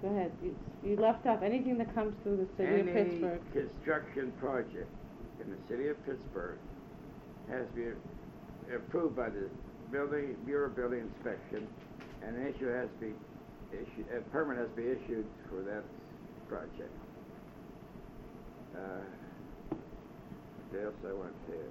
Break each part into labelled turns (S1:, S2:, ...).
S1: Go ahead. You left off anything that comes through the city of Pittsburgh.
S2: Any construction project in the city of Pittsburgh has to be approved by the Bureau of Building Inspection, and an issue has to be issued, a permit has to be issued for that project. What else I want to?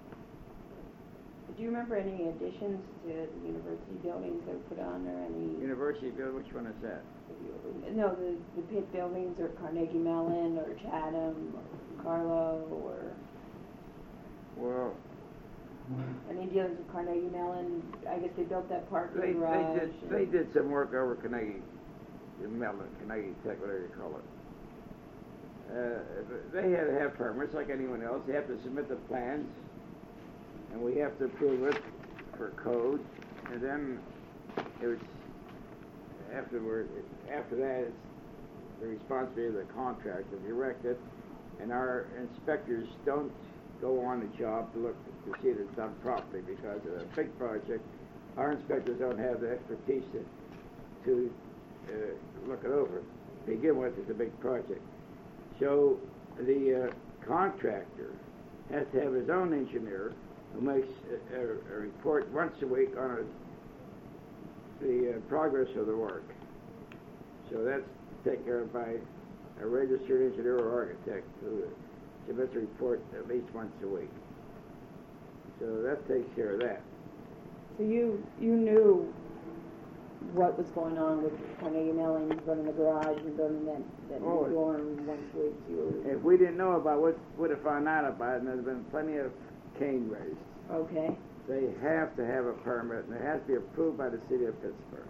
S3: Do you remember any additions to the university buildings that were put on, or any?
S2: University building, which one is that?
S3: No, the Pitt buildings, or Carnegie Mellon, or Chatham, or Carlo, or.
S2: Well.
S3: Any dealings with Carnegie Mellon? I guess they built that parking garage.
S2: They did some work over Carnegie Mellon, Carnegie Tech, whatever you call it. They had to have permits like anyone else. They have to submit the plans, and we have to approve it for code. And then it was after that, it's the responsibility of the contractor to erect it, and our inspectors don't go on the job to look to see that it's done properly, because of a big project, our inspectors don't have the expertise to look it over. To begin with, it's a big project. So the contractor has to have his own engineer who makes a report once a week on the progress of the work. So that's taken care of by a registered engineer or architect who submits a report at least once a week. So that takes care of that.
S3: So you knew what was going on with Carnegie Mellon, building the garage and building that new dorm once a week.
S2: If we didn't know about it, would have found out about it, and there's been plenty of cane raised.
S3: Okay.
S2: They have to have a permit, and it has to be approved by the city of Pittsburgh.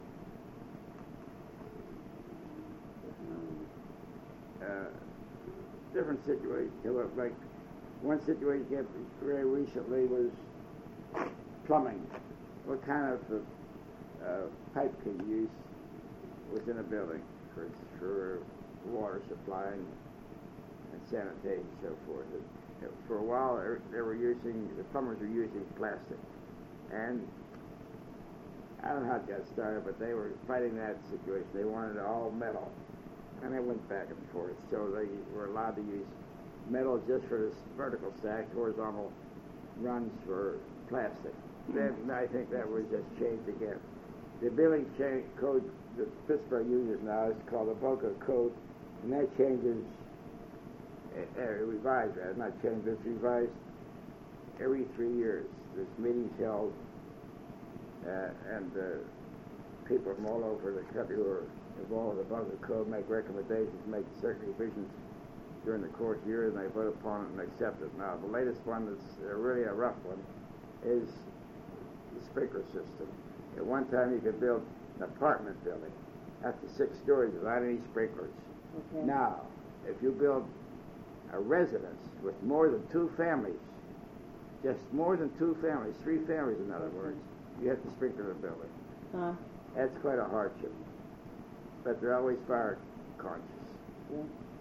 S2: Different situations come up. Like one situation came very recently was plumbing. What kind of pipe can you use within a building for water supply and sanitation and so forth? For a while, the plumbers were using plastic, and I don't know how it got started, but they were fighting that situation. They wanted it all metal. And it went back and forth, so they were allowed to use metal just for this vertical stacks, horizontal runs for plastic. Then I think that was just changed again. The building code that Pittsburgh uses now is called the Boca Code, and that changes, revised, not changed, it's revised every 3 years. There's meetings held, and people from all over the country who are involved with the Boca Code make recommendations, make certain revisions during the course of the year, and they vote upon it and accept it. Now, the latest one that's really a rough one is the sprinkler system. At one time, you could build an apartment building up to 6 stories without any sprinklers.
S3: Okay.
S2: Now, if you build a residence with more than 2 families, just more than 2 families, 3 families in other words, you have to sprinkler the building. That's quite a hardship. But they're always fire conscious.
S3: Yeah.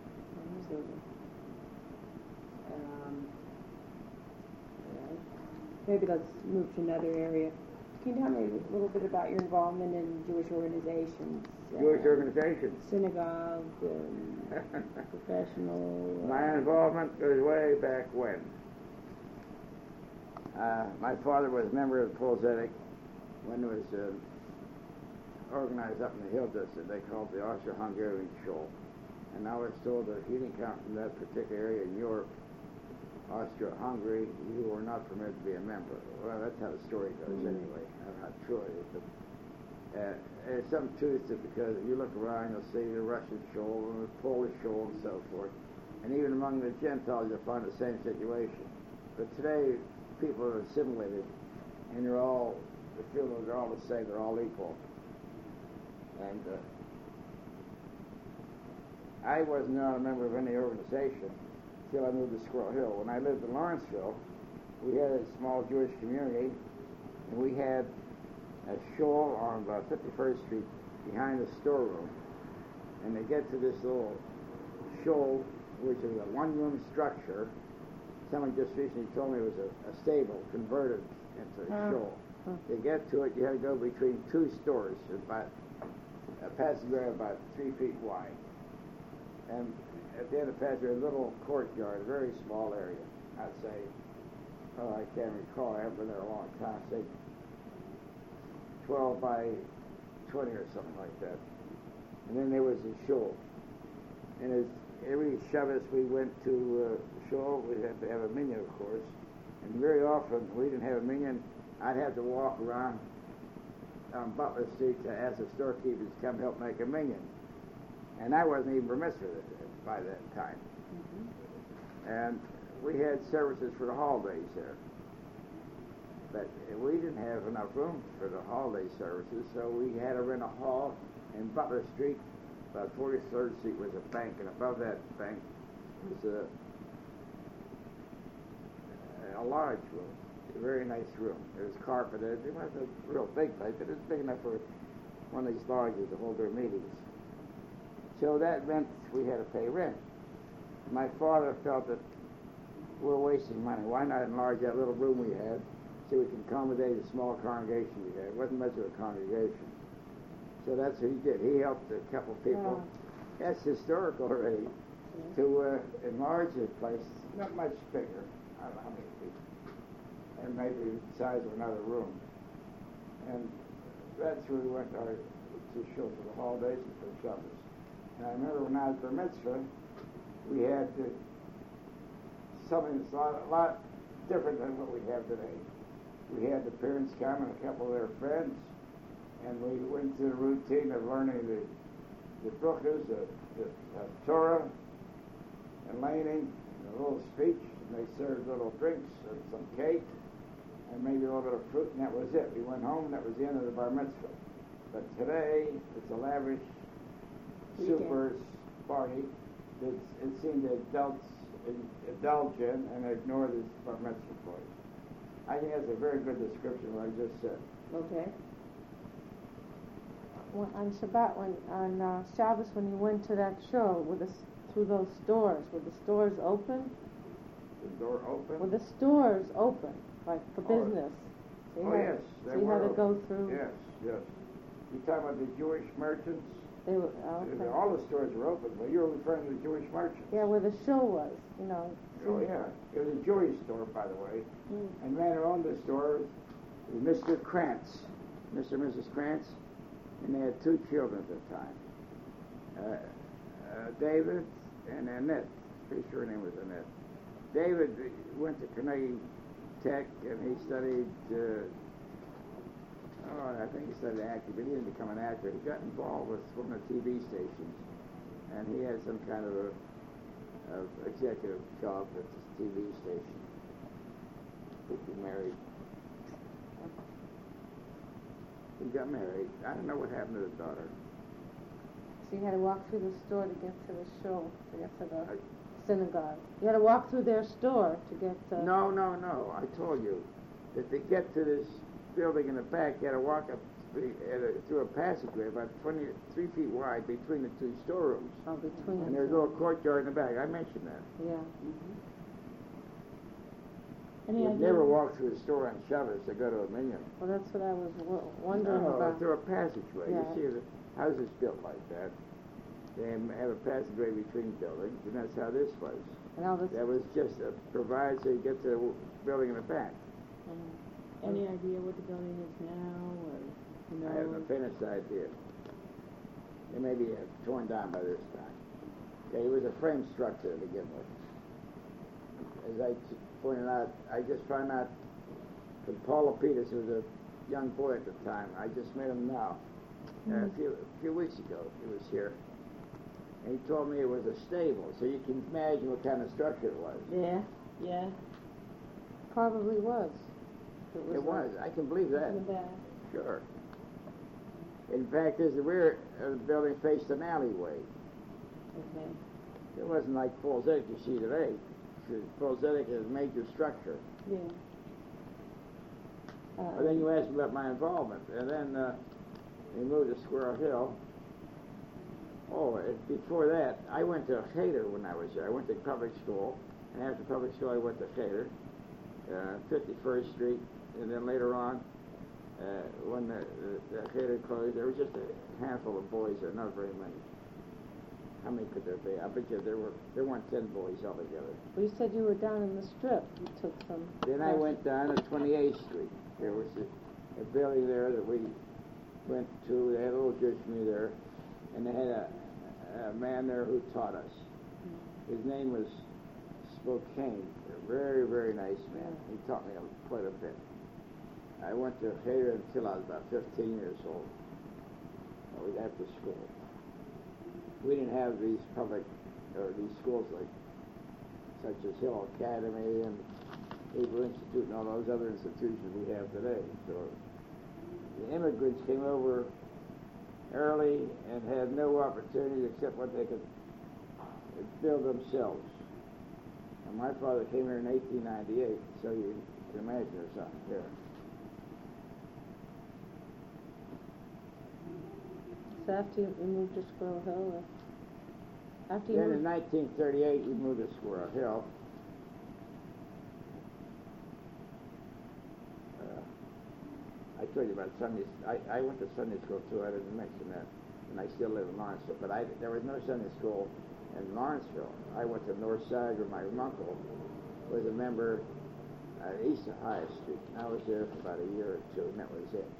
S3: Maybe let's move to another area. Can you tell me a little bit about your involvement in Jewish organizations?
S2: Jewish organizations?
S3: Synagogue, professional...
S2: My involvement goes way back when. My father was a member of the Polzetic when it was organized up in the Hill District. They called it the Austro-Hungarian Shoal. And I was told that if you didn't come from that particular area in Europe, Austria-Hungary, you were not permitted to be a member. Well, that's how the story goes anyway. I don't know how true it is, but there's some truth to it, because if you look around, you'll see the Russian shoal and the Polish shoal and so forth. And even among the Gentiles, you'll find the same situation. But today, people are assimilated, and they're all, the feel that they're all the same, they're all equal. And I was not a member of any organization until I moved to Squirrel Hill. When I lived in Lawrenceville, we had a small Jewish community, and we had a shoal on 51st Street behind the storeroom. And to get to this little shoal, which is a one-room structure, someone just recently told me it was a stable converted into a shoal. To get to it, you had to go between 2 stores, about a passageway about 3 feet wide. And at the end of the passageway, a little courtyard, a very small area. I'd say, oh, I can't recall, I haven't been there a long time, say 12 by 20 or something like that. And then there was a shul. And as every Shabbos we went to shul, we had to have a minyan, of course. And very often, we didn't have a minyan, I'd have to walk around on Butler Street to ask the storekeepers to come help make a minyan. And I wasn't even permitted by that time. And we had services for the holidays there. But we didn't have enough room for the holiday services, so we had to rent a hall in Butler Street. About 43rd Street was a bank, and above that bank was a large room, a very nice room. It was carpeted. It wasn't a real big place, but it was big enough for one of these lodges to hold their meetings. So that meant we had to pay rent. My father felt that we're wasting money. Why not enlarge that little room we had so we can accommodate a small congregation we had? It wasn't much of a congregation. So that's what he did. He helped a couple people. Yeah. That's historical already. Yeah. To enlarge the place, not much bigger. I don't know how many feet. And maybe the size of another room. And that's where we went to show for the holidays and for Shabbos. And I remember when I was bar mitzvah, we had something that's a lot different than what we have today. We had the parents come and a couple of their friends, and we went through the routine of learning the brachas, the Torah, and laning, and a little speech, and they served little drinks and some cake, and maybe a little bit of fruit, and that was it. We went home, and that was the end of the bar mitzvah. But today, it's a lavish, super party that it seemed the adults indulge in and ignore this bar mitzvah party. I think that's a very good description of what I just said.
S3: Okay.
S1: On Shabbat, on Shabbos, when you went to that show, through those stores, were the stores open?
S2: The door open?
S1: Were the stores open, like for business?
S2: Yes, they were.
S1: So you had to go through.
S2: Yes. You talking about the Jewish merchants?
S1: They were okay.
S2: All the stores were open, but you're referring to the Jewish merchants.
S1: Yeah, where the show was,
S2: Oh yeah, it was a Jewish store, by the way. And the man who owned the store was Mr. Krantz, Mr. and Mrs. Krantz, and they had 2 children at the time, David and Annette. Pretty sure her name was Annette. David went to Carnegie Tech, and he studied. I think he studied acting, but he didn't become an actor. He got involved with one of the TV stations, and he had some kind of a executive job at this TV station. He married. He got married. I don't know what happened to his daughter.
S1: So you had to walk through the store to get to the show, to get to the synagogue. You had to walk through their store to get to...
S2: No. I told you that to get to this building in the back, you had to walk up through a passageway about 23 feet wide between the 2 storerooms.
S1: Oh, between.
S2: And there's a little courtyard in the back. I mentioned that.
S1: Yeah.
S2: You never walk through a store on Shabbos to go to a minyan.
S1: Well, that's what I was wondering
S2: No,
S1: about.
S2: through a passageway.
S1: Yeah.
S2: You see the houses built like that. They have a passageway between buildings, and that's how this was.
S1: And all this...
S2: That was just provided so you get to the building in the back.
S3: Any idea what the building is now, or
S2: I have the faintest idea. It may be torn down by this time. Okay, it was a frame structure to begin with. As I pointed out, I just found out from Paul Lapidus, who was a young boy at the time. I just met him now. A few weeks ago, he was here. And he told me it was a stable, so you can imagine what kind of structure it was.
S3: Yeah.
S1: Probably was.
S2: It was. I can believe that.
S3: In the back.
S2: Sure. In fact, as the rear of the building faced an alleyway.
S3: Okay.
S2: It wasn't like Falls Eddick you see today. Falls Eddick is a major structure.
S3: Yeah.
S2: But then you asked me about my involvement, and then we moved to Squirrel Hill. Before that, I went to Cheder when I was there. I went to public school, and after public school I went to Cheder, 51st Street, and then later on, when the theater closed, there was just a handful of boys there, not very many. How many could there be? I bet you there weren't 10 boys altogether.
S1: Well, you said you were down in the Strip. You took some.
S2: Then I went down to 28th Street. There was a building there that we went to. They had a little church for me there, and they had a man there who taught us. His name was Spokane. A very, very nice man. He taught me quite a bit. I went to theater until I was about 15 years old. I was after school. We didn't have these public, or these schools such as Hill Academy and Hebrew Institute and all those other institutions we have today. So the immigrants came over early and had no opportunities except what they could build themselves. And my father came here in 1898, so you can imagine there's something here.
S1: So after you moved to Squirrel Hill, or after you
S2: Then
S1: moved...
S2: in 1938, we moved to Squirrel Hill. I told you about Sunday. I went to Sunday school too. I didn't mention that, and I still live in Lawrenceville. But there was no Sunday school in Lawrenceville. I went to North Side, where my uncle was a member at East Ohio Street. And I was there for about a year or two, and that was it.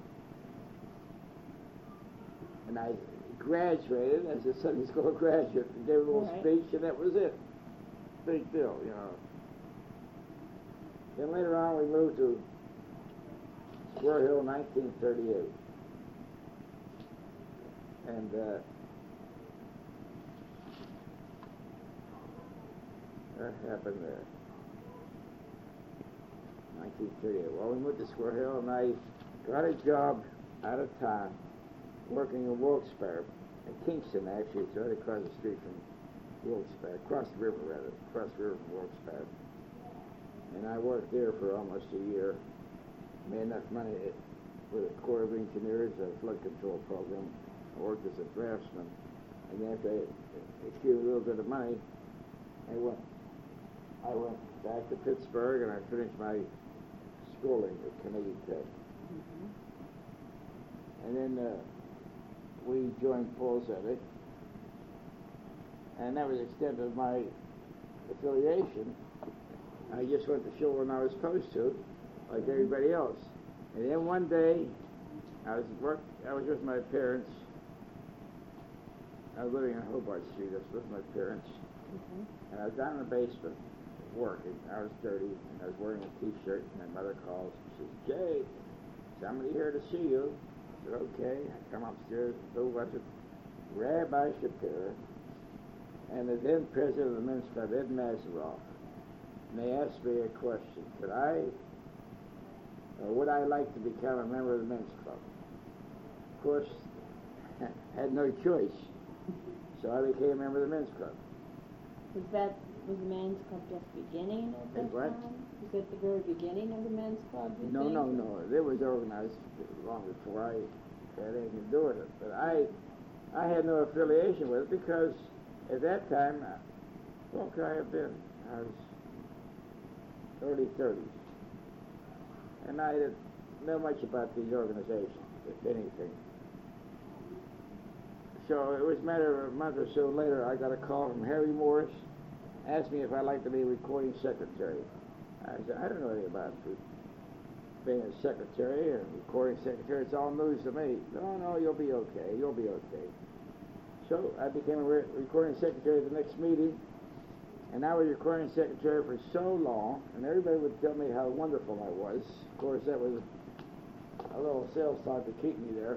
S2: And I graduated as a Sunday school graduate and gave a little speech, and that was it. Big deal, you know. Then later on, we moved to Squirrel Hill in 1938. And what happened there? 1938. Well, we moved to Squirrel Hill, and I got a job out of town working in Wilkes-Barre, in Kingston, actually. It's right across the street from Wilkes-Barre, across the river from Wilkes-Barre. And I worked there for almost a year. Made enough money with the Corps of Engineers, a flood control program. I worked as a draftsman. And then after I accumulated a little bit of money, I went back to Pittsburgh, and I finished my schooling at Canadian Tech.
S3: Mm-hmm.
S2: And then we joined Paul's Edit, and that was the extent of my affiliation. I just went to school when I was supposed to, like everybody else. And then one day, I was with my parents. I was living on Hobart Street. I was with my parents, and I was down in the basement working. I was dirty, and I was wearing a T-shirt. And my mother calls. She says, "Jay, somebody here to see you." I said, "Okay." I come upstairs. Who was it? Rabbi Shapiro and the then president of the Men's Club, Ed Mazeroff. And they asked me a question: would I like to become a member of the Men's Club? Of course, I had no choice, so I became a member of the Men's Club.
S3: Was the Men's Club just beginning at that
S2: What?
S3: time? Was it the very beginning of the Men's Club, you
S2: No.
S3: think?
S2: It was organized long before I had anything to do with it. But I had no affiliation with it because at that time, what could I have been? I was early 30s. And I didn't know much about these organizations, if anything. So it was a matter of a month or so later, I got a call from Harry Morris, asked me if I'd like to be a recording secretary. I said, I don't know anything about being a secretary or recording secretary. It's all news to me. No, you'll be okay. So I became a recording secretary at the next meeting, and I was recording secretary for so long, and everybody would tell me how wonderful I was. Of course, that was a little sales talk to keep me there.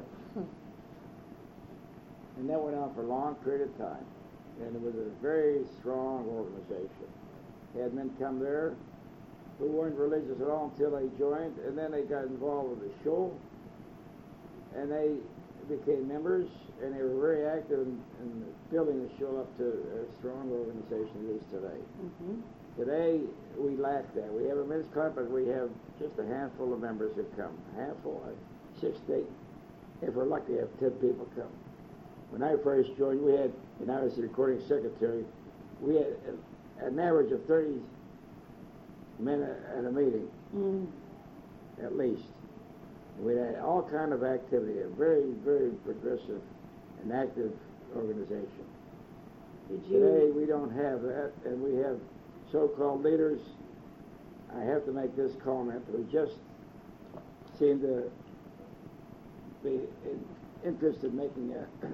S2: And that went on for a long period of time. And it was a very strong organization. They had men come there who weren't religious at all until they joined, and then they got involved with the show, and they became members, and they were very active in building the show up to a strong organization it is today.
S3: Mm-hmm.
S2: Today, we lack that. We have a men's club, but we have just a handful of members who come. A handful, 6 to 8. If we're lucky, have 10 people come. When I first joined, and I was the recording secretary, we had an average of 30 men at a meeting, at least. We had all kind of activity, a very, very progressive and active organization. Today we don't have that, and we have so-called leaders. I have to make this comment. We just seem to be interested in making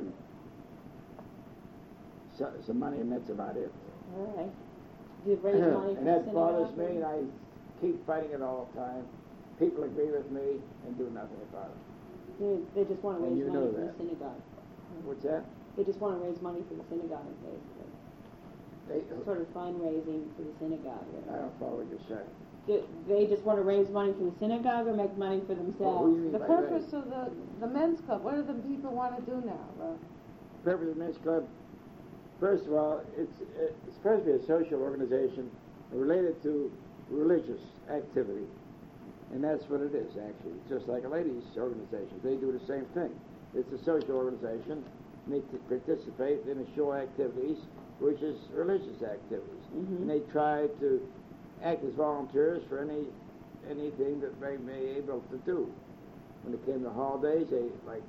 S2: some money, and that's about it.
S3: All right. Did you raise money for
S2: and
S3: the
S2: that bothers
S3: synagogue?
S2: me, and I keep fighting it all the time. People agree with me and do nothing about it.
S3: They just want to
S2: And
S3: raise
S2: you
S3: money
S2: know
S3: for
S2: that.
S3: the synagogue.
S2: What's that?
S3: They just want to raise money for the synagogue, basically. Sort of fundraising for the synagogue.
S2: I don't follow what you're saying.
S3: They just want to raise money for the synagogue or make money for
S2: What do
S3: themselves?
S2: you mean
S1: The
S2: by
S1: purpose
S2: that?
S1: of the men's club, what do the people want to do now?
S2: Purpose of the Men's Club, first of all, it's supposed to be a social organization related to religious activity. And that's what it is, actually. It's just like a ladies' organization. They do the same thing. It's a social organization. And they participate in the show activities, which is religious activities.
S3: Mm-hmm.
S2: And they try to act as volunteers for anything that they may be able to do. When it came to holidays, they, like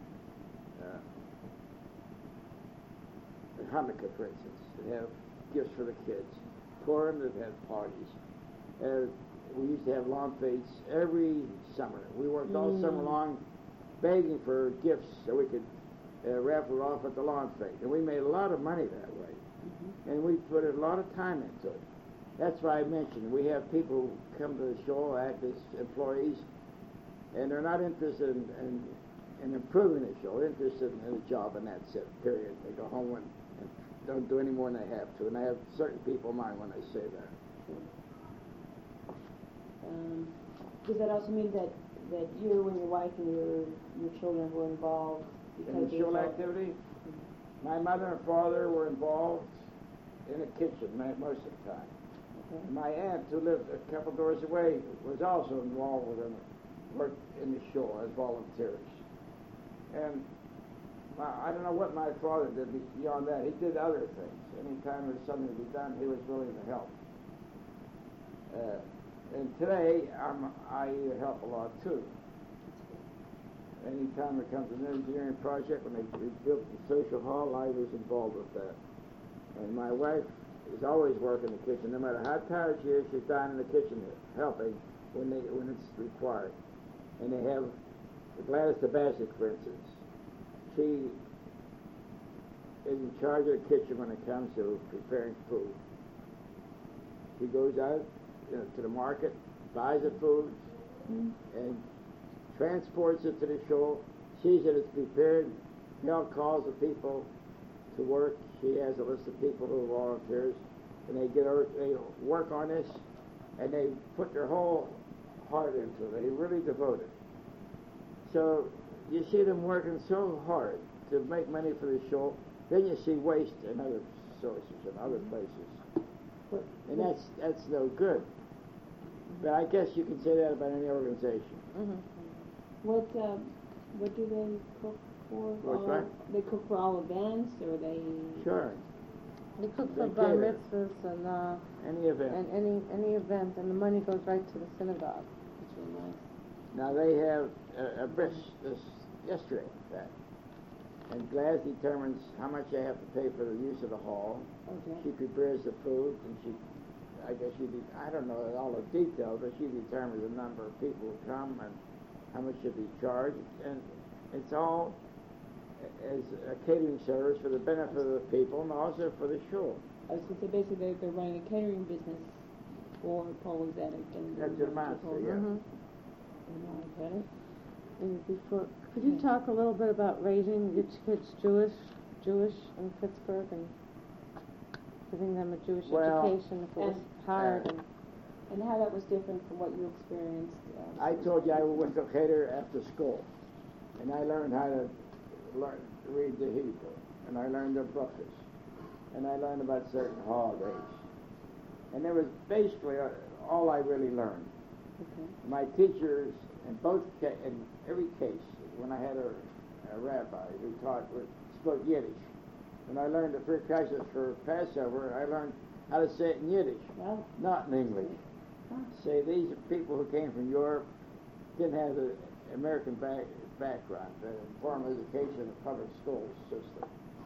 S2: Hanukkah, for instance, they have gifts for the kids. Purim, they've had parties. We used to have lawn fetes every summer. We worked all summer long begging for gifts so we could raffle off at the lawn fete. And we made a lot of money that way. Mm-hmm. And we put a lot of time into it. That's why I mentioned we have people who come to the show, act as employees, and they're not interested in improving the show. They're interested in a job, and that's it, period. They go home and don't do any more than they have to. And I have certain people in mind when I say that.
S3: Does that also mean that you and your wife and your children were involved?
S2: In the show activity? My mother and father were involved in the kitchen most of the time. Okay. My aunt, who lived a couple doors away, was also involved with them, worked in the show as volunteers. And I don't know what my father did beyond that. He did other things. Anytime there was something to be done, he was willing to help. And today, I help a lot too. Anytime there comes an engineering project, when they built the social hall, I was involved with that. And my wife is always working in the kitchen. No matter how tired she is, she's down in the kitchen helping when it's required. And they have Gladys Tabasic, for instance. She is in charge of the kitchen when it comes to preparing food. She goes out to the market, buys the food, and transports it to the show, sees that it's prepared, calls the people to work. She has a list of people who are volunteers, and they work on this, and they put their whole heart into it. They really devote it. So you see them working so hard to make money for the show, then you see waste in other sources and other places. And that's no good. But I guess you can say that about any organization.
S3: Mm-hmm. What do they cook for?
S2: What's that?
S3: They cook for all events, or they?
S2: Sure.
S1: They cook for bar mitzvahs and
S2: any event.
S1: And any event, and the money goes right to the synagogue. That's really nice.
S2: Now they have a bris this yesterday, in fact. And Gladys determines how much they have to pay for the use of the hall.
S3: Okay.
S2: She prepares the food, and I don't know all the details, but she determines the number of people who come and how much should be charged, and it's all as a catering service for the benefit of the people and also for the show.
S3: I was going to say, basically, they're running a catering business for Paul's Addict. And
S2: that's what amounts to, yeah.
S3: Mm-hmm.
S1: Could you talk a little bit about raising your kids Jewish in Pittsburgh and giving them a Jewish education if it was hard
S3: and how that was different from what you experienced?
S2: I told you I went to Cheder after school, and I learned how to read the Hebrew, and I learned the brachos, and I learned about certain holidays, and it was basically all I really learned.
S3: Okay.
S2: My teachers, in every case, when I had a rabbi who spoke Yiddish, when I learned the Free Crisis for Passover, I learned how to say it in Yiddish, not in English. Say these are people who came from Europe, didn't have the American background, the formal education of public school system.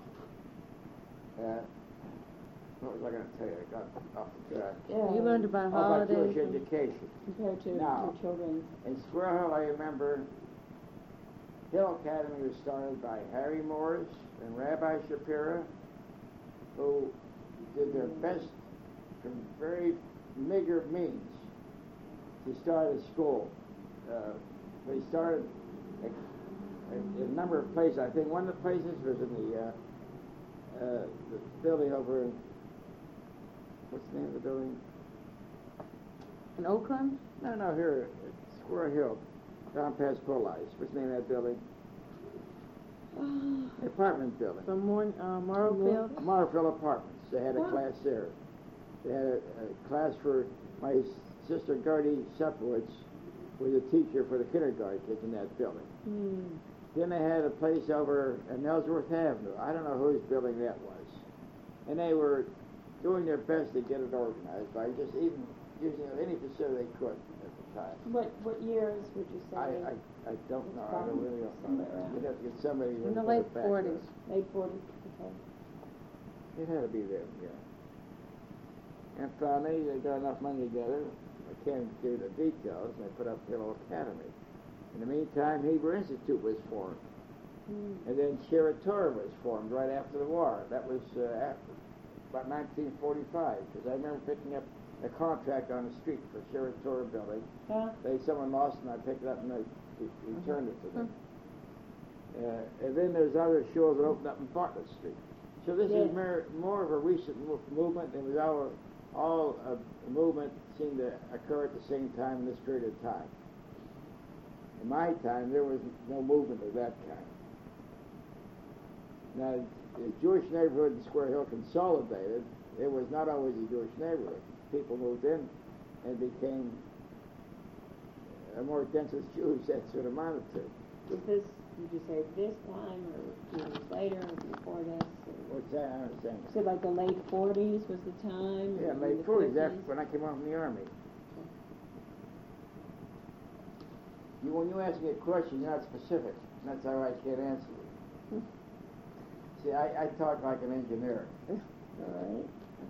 S2: What was I going to tell you? I got off the track.
S3: Yeah.
S1: You learned about
S2: About
S1: holidays.
S2: Jewish education.
S3: Compared to
S2: Now,
S3: your children's.
S2: In Squirrel Hill, I remember Hill Academy was started by Harry Morris and Rabbi Shapira, who did their best from very meager means to start a school. They started a number of places. I think one of the places was in the building over in, what's the name of the building?
S1: In Oakland?
S2: No, here at Squirrel Hill, down past Police. What's the name of that building? The apartment building.
S1: From Morrowfield?
S2: Marfield Apartments. They had a class there. They had a class for my sister Gertie Sepowitz, was a teacher for the kindergarten kids in that building. Then they had a place over in Ellsworth Avenue. I don't know whose building that was. And they were doing their best to get it organized by just even using any facility they could at the time.
S3: What years would you say?
S2: I don't know. I don't really know.
S3: Somewhere around.
S2: You'd have to get somebody
S1: In the
S2: to
S1: late
S2: look back
S1: 40s.
S2: there.
S3: Late 40s. Okay.
S2: It had to be there, yeah. And finally, they got enough money together. I can't give you the details. They put up Hill Academy. In the meantime, Hebrew Institute was formed. And then Shira Torah was formed right after the war. That was about 1945, because I remember picking up a contract on the street for Shira Torah building. Someone lost and I picked it up and I returned it to them. And then there's other shuls that opened up in Bartlett Street. So this is more of a recent movement. It was all a movement seemed to occur at the same time in this period of time. In my time, there was no movement of that kind. Now, the Jewish neighborhood in Square Hill consolidated. It was not always a Jewish neighborhood. People moved in and became more dense as Jews. That's what it amounted to.
S3: Was this, did you say this time or years later or before this? Or?
S2: What's that? I understand.
S3: So like the late 40s was the time?
S2: Yeah,
S3: or
S2: late
S3: the
S2: 40s.
S3: 50s?
S2: That's when I came home from the Army. When you ask me a question, you're not specific. That's how I can't answer you. See, I talk like an engineer.
S3: All right.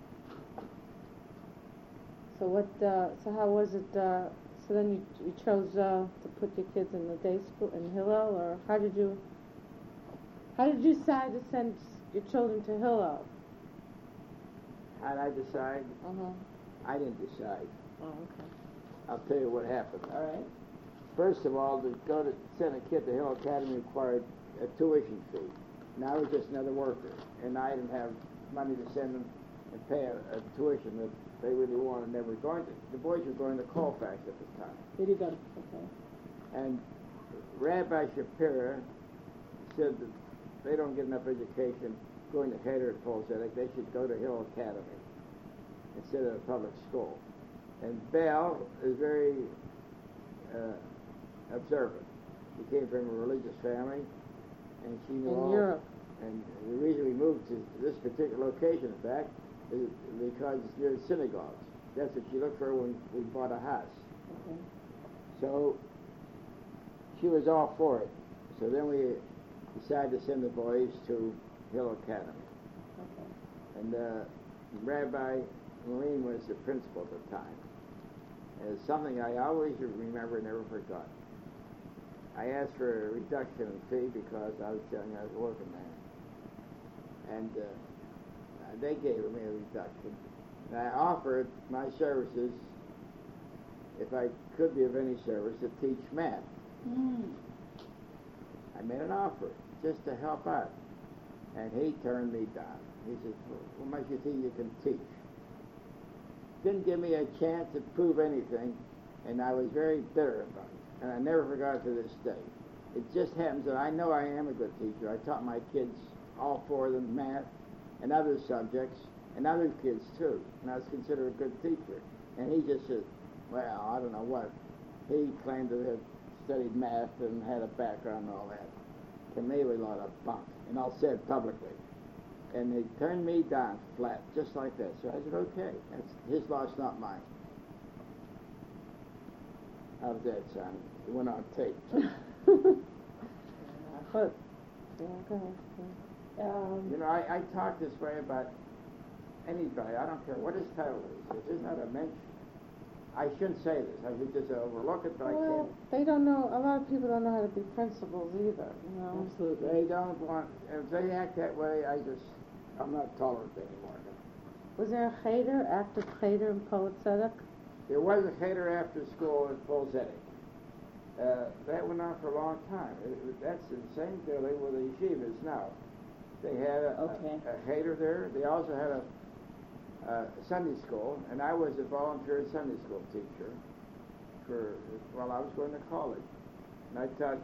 S1: So what? So how was it? So then you chose to put your kids in the day school in Hillel, or how did you decide to send your children to Hillel?
S2: How did I decide? I didn't decide.
S1: Oh, okay.
S2: I'll tell you what happened.
S3: All right.
S2: First of all, to send a kid to Hill Academy required a tuition fee. And I was just another worker, and I didn't have money to send them and pay a tuition that they really wanted. They were going to. The boys were going to Colfax at the time.
S3: Did you go? Okay.
S2: And Rabbi Shapira said that they don't get enough education going to Heder at Paul Zedek. They should go to Hill Academy instead of a public school. And Belle is very observant. She came from a religious family, and she knew all.
S1: In Europe.
S2: And the reason we moved to this particular location, in fact, is because it's near the synagogues. That's what she looked for when we bought a house.
S3: Okay.
S2: So she was all for it. So then we decided to send the boys to Hill Academy.
S3: Okay.
S2: And Rabbi Moline was the principal at the time. And it's something I always remember and never forgot. I asked for a reduction in fee because I was telling you I was a working man. And they gave me a reduction. And I offered my services, if I could be of any service, to teach math. I made an offer just to help out. And he turned me down. He said, "What makes you think you can teach?" Didn't give me a chance to prove anything, and I was very bitter about it. And I never forgot it to this day. It just happens that I know I am a good teacher. I taught my kids, all four of them, math and other subjects, and other kids too. And I was considered a good teacher. And he just said, well, I don't know what. He claimed to have studied math and had a background and all that. To me, it was a lot of bunk. And I'll say it publicly. And they turned me down flat, just like that. So I said, okay, that's his loss, not mine. How's that sound? It went on tape.
S1: But, yeah, go ahead.
S2: You know, I talk this way about anybody. I don't care what his title is. If it's not a mention, I shouldn't say this. I should just overlook it, but I
S1: Well,
S2: can't.
S1: they don't know, a lot of people don't know how to be principals either, you know?
S3: Absolutely.
S2: They don't want, if they act that way, I'm not tolerant anymore.
S1: Was there a cheder, active cheder in Poet Tzedek?
S2: There was a cheder after school at Polzetic. That went on for a long time. That's in the same building where the yeshiva is now. They had a cheder there. They also had a Sunday school, and I was a volunteer Sunday school teacher while I was going to college. And I taught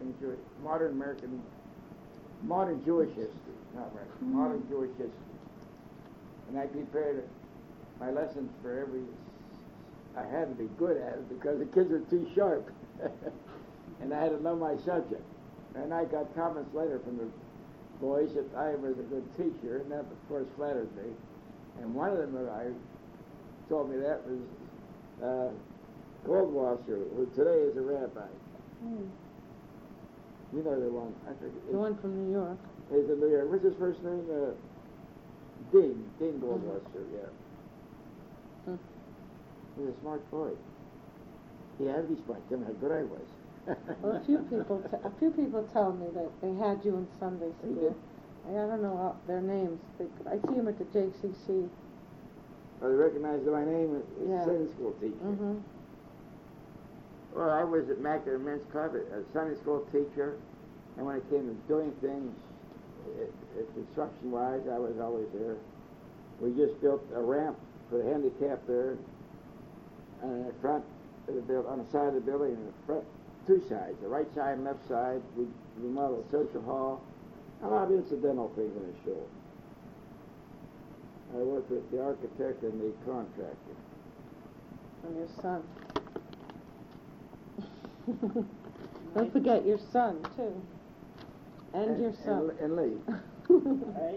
S2: modern Jewish history, not American, modern Jewish history. And I prepared my lessons for I had to be good at it because the kids were too sharp. And I had to know my subject. And I got comments later from the boys that I was a good teacher, and that, of course, flattered me. And one of them that I told me that was Goldwasser, who today is a rabbi. You know the one. I forget.
S1: The one from New York.
S2: He's in New York. What's his first name? Dean Goldwasser, yeah. He's a smart boy. He had to be smart, given how good I was.
S1: Well, a few people tell me that they had you in Sunday school. I don't know their names. I see them at the JCC.
S2: Well, they recognized my name as Sunday school teacher.
S1: Mm-hmm.
S2: Well, I was at Mackler Men's Club, a Sunday school teacher, and when it came to doing things, construction-wise, I was always there. We just built a ramp for the handicapped there, on the front of the building, on the side of the building, and the front, two sides, the right side and left side. We remodeled a social hall. A lot of incidental things in the show. I worked with the architect and the contractor.
S1: And your son. Don't forget your son, too. And your son.
S2: And Lee.
S3: Right.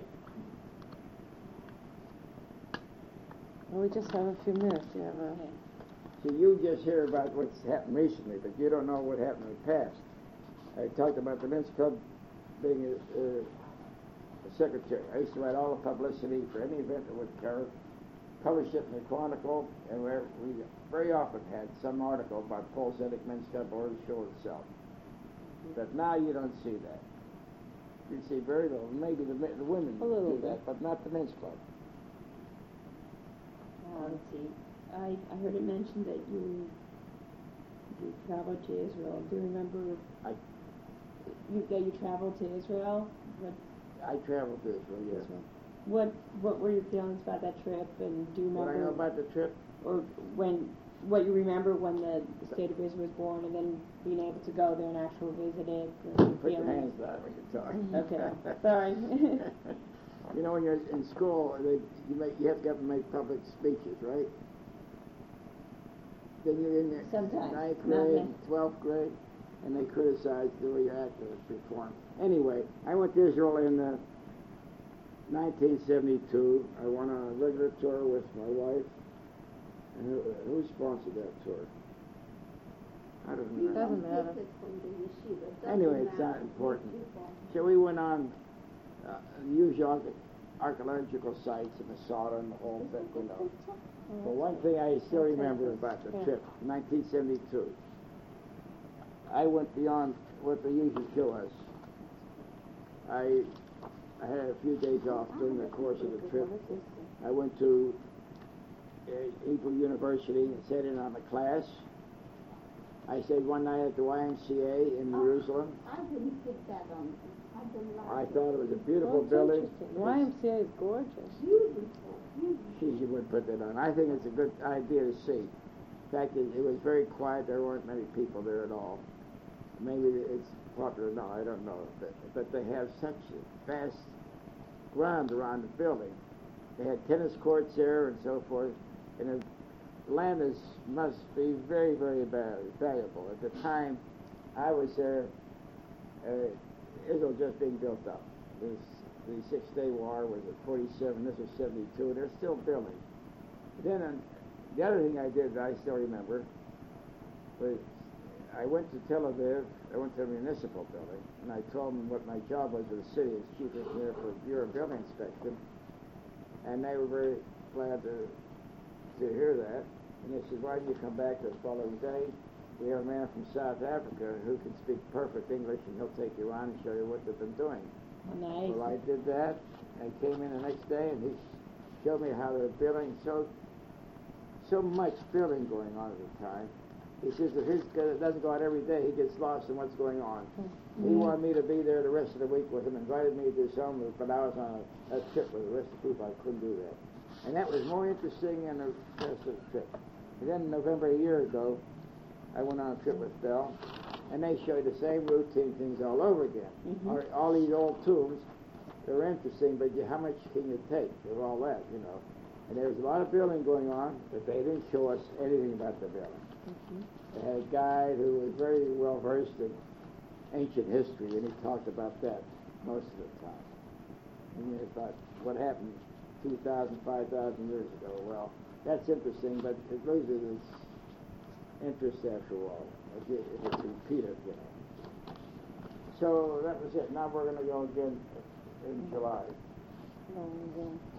S1: Well, we just have a few minutes. Yeah,
S2: So you just hear about what's happened recently, but you don't know what happened in the past. I talked about the men's club being a secretary. I used to write all the publicity for any event that would occur, publish it in the Chronicle, and we very often had some article about Paul Zedek Men's Club or the show itself. But now you don't see that. You see very little. Maybe the women do that, but not the men's club.
S3: Let's see. I heard it mentioned that you traveled to Israel. Do you remember that you traveled to Israel?
S2: I traveled to Israel, yes.
S3: What were your feelings about that trip, and do you remember?
S2: What I know about the trip?
S3: Or what you remember when the State of Israel was born, and then being able to go there and actually visit it?
S2: Put your hands down when you talk.
S3: Okay, sorry.
S2: You know, when you're in school, you have to make public speeches, right? Then you're in the ninth grade, 12th grade, and they criticize the way you act or perform. Anyway, I went to Israel in 1972. I went on a regular tour with my wife. And who sponsored that tour? I don't know.
S1: Doesn't matter.
S2: Anyway, it's not important. So we went on usual archaeological sites in Masada and the whole bit, you know. But one thing I still remember about the trip, 1972, I went beyond what they usually show us. I had a few days off during the course of the trip. I went to Hebrew University and sat in on the class. I stayed one night at the YMCA in Jerusalem.
S4: I didn't put that on. I didn't like
S2: I thought it was a beautiful building.
S1: The YMCA is gorgeous.
S4: Beautiful.
S2: She would put that on. I think it's a good idea to see. In fact, it was very quiet. There weren't many people there at all. Maybe it's popular now, I don't know. But they have such vast ground around the building. They had tennis courts there and so forth. And the land must be very, very valuable. At the time I was there, Israel was just being built up. The Six-Day War was at 47, this was 72, and they're still building. Then the other thing I did that I still remember was I went to Tel Aviv, I went to a municipal building, and I told them what my job was with the city as chief engineer for Bureau of Building Inspection, and they were very glad to hear that. And they said, why don't you come back the following day? We have a man from South Africa who can speak perfect English, and he'll take you around and show you what they've been doing.
S3: Nice.
S2: Well, I did that. I came in the next day, and he showed me how they're building. So much building going on at the time. He says that his guy doesn't go out every day. He gets lost in what's going on. Mm-hmm. He wanted me to be there the rest of the week with him, invited me to his home, but I was on a trip with the rest of the people. I couldn't do that. And that was more interesting than the rest of the trip. And then in November a year ago, I went on a trip with Bell, and they showed the same routine things all over again. Mm-hmm. All these old tombs, they're interesting, but how much can you take of all that, you know? And there was a lot of building going on, but they didn't show us anything about the building. Mm-hmm. They had a guy who was very well versed in ancient history, and he talked about that most of the time. And he thought, what happened 2,000, 5,000 years ago? Well, that's interesting, but it loses its interest after a while, if it's repeated, you know. So that was it. Now we're going to go again in July.
S1: No,